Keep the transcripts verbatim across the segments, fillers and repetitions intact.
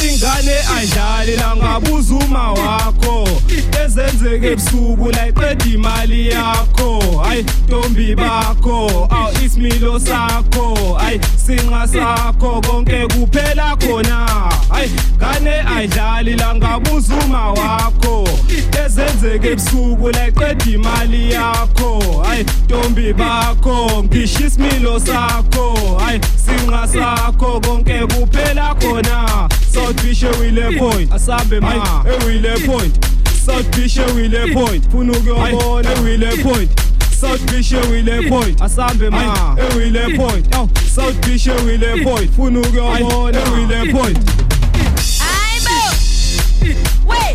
ingane ayidlali la ngabuza uma wakho ezenzeke ebusuku la iqeda imali yakho hayi ntombi bakho aw isimilo sakho hayi sinqa sakho konke kuphela khona hayi ngane ayidlali la ngabuza uma wakho ezenzeke ebusuku la iqeda imali yakho hayi ntombi bakho ngisho isimilo sakho hayi sinqa sakho konke kuphela khona South Bishe wile point asambe ma e wile point South Bishe wile point funa ukuyobona e wile point South Bishe wile point asambe ma e wile point aw South Bishe wile point funa ukuyobona e wile point Aibo wait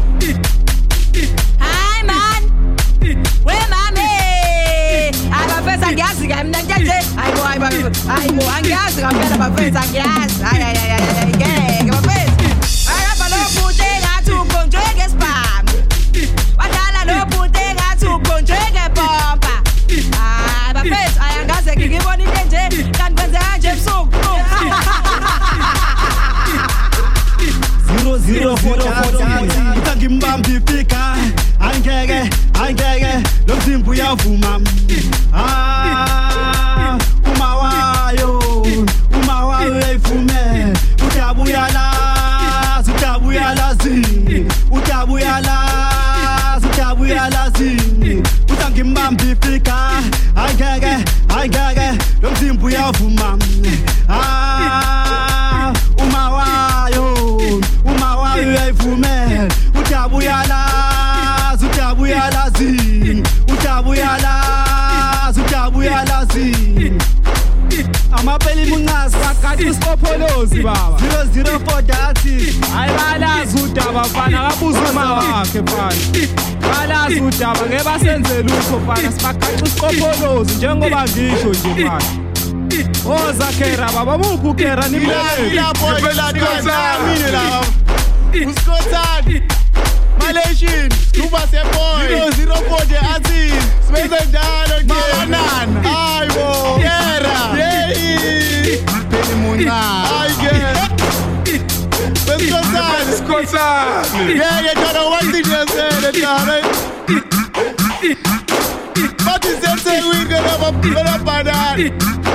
hi man we mame abafesa ngiyazi ke mina nje ayibo ayibo ayibo angiyazi kampela abafesa ngiyazi ay ay ay ay ngeke abafesa ayaba lo pude ngathi ukonjeke spam wadala lo pude ngathi ukonjeke bomba ah abafesa ayangaze ngibona into nje kanti kwenzeka nje ebusuku zero zero four ngimbamba ifika angeke angeke lo mzimba uyavuma ah uma wayo uma wayo uyivume utabuya la utabuya lazini utabuya la utabuya lazini utangimbamba ifika angeke angeke lo mzimba uyavuma ah uma wayo uma wayo uyivume utabuya la utabuya lazini utabuya la utabuya lazini amapeli munqasi akathi isipopholozi baba zero zero four dathi ayibalazi udaba mfana akabuza uma wakhe mfana balazi udaba ngeke basenzele utho mfana sibaqaqa isipopholozi njengoba ngisho nje mfana oza khera baba muphu khera nimbele lapho la mine la uskothani Malaysian Cuba se boy zero zero four je athi sibenze njalo ke banana hayibo yera hey pheli munqa ayike beskothani Skothani yeah yeah jana wathi nje jana bathi senze winge laba laba banana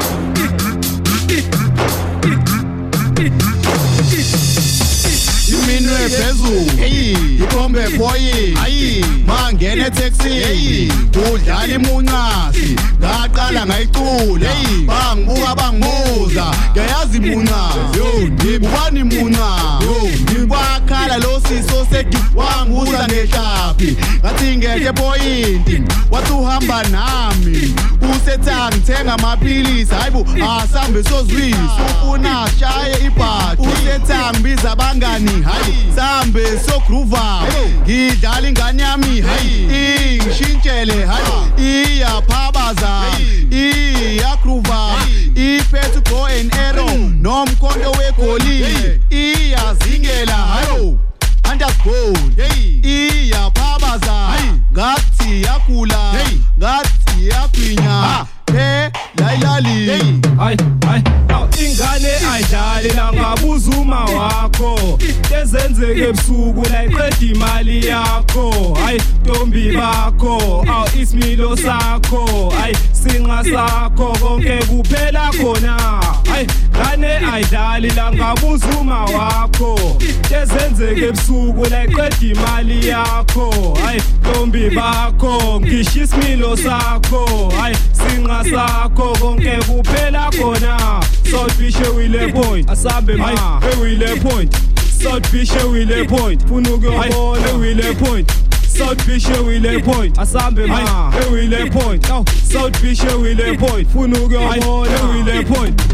Minwe phezulu hey ikhombe boy hayi mangene taxi hey udlala imunqasi ngaqala ngayicula bangibuka bangibuza ngiyazi imunqasi yo ngibani imunqasi yo ngikwakhala lo siso sedi wangibuza ngehlapi ngathi ngeke point wathi uhamba nami usethangi thenga amaphilisi hayibo asambe sozwisa ufuna shaye ibhadi usethangi biza abangani hayi sambe so groova ngidlala ingane yami hayi ingishintshele hayi iyaphabaza iya groova iphethe go and arrow nomkhondo wegolile iyazingela hayo underscore iyaphabaza ngathi yakula ngathi yakwinya he layilali hayi hayi ingane ayidlali la ngabuza uma wakho ezenzeke ebusuku la iqeda imali yakho hayi ntombi bakho aw isimilo sakho hayi sinqa sakho konke kuphela khona hayi ngane ayidlali la ngabuza uma wakho ezenzeke ebusuku la iqeda imali yakho hayi ntombi bakho ngisho isimilo sakho hayi sinqa sakho konke kuphela khona South Bishe wile point asambe ma e wile point South Bishe wile point funa ukuyobona e wile point South Bishe wile point asambe ma e wile point aw South Bishe wile point funa ukuyobona e wile point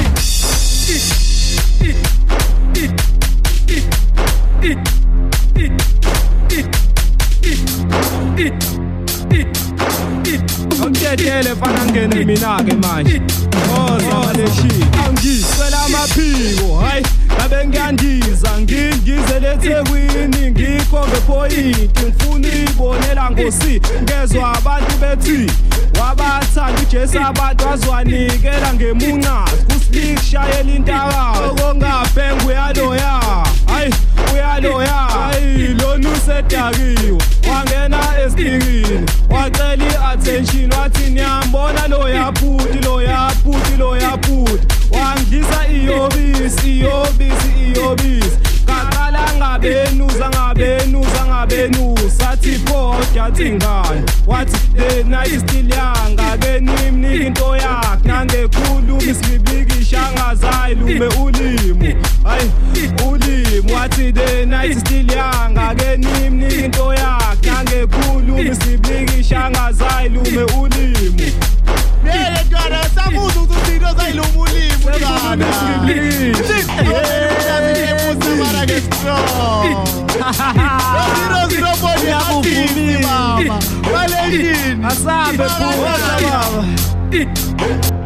Ngithethe fana ngene mina ke manje oza leshi angisela amaphiko hayi ngabe ngiyandiza ngingizele eThekwini ngikhombe point ngifuna ibonela ngosi ngezwe abantu bethi wabathanda uJesu abantu azwanikela ngemunqasi kusibishayela intaba okongabhengu yaloya hayi iyobisi iyobisi iyobisi Kaqala ngabenuza ngabenuza ngabenuza sathi pho yathingana wathi the night still young akenimnika into yakhe nangekhuluma isibibikisha ngazayi lume ulimi hayi ulimi wathi the night still young akenimnika into yakhe nangekhuluma isibibikisha ngazayi lume ulimi Yele ntwana sabuza ukuthi into zayiluma ulimi ntwana Mara que strong. Zero zero body akuvumi mama. Malejini. Asabe phuza baba.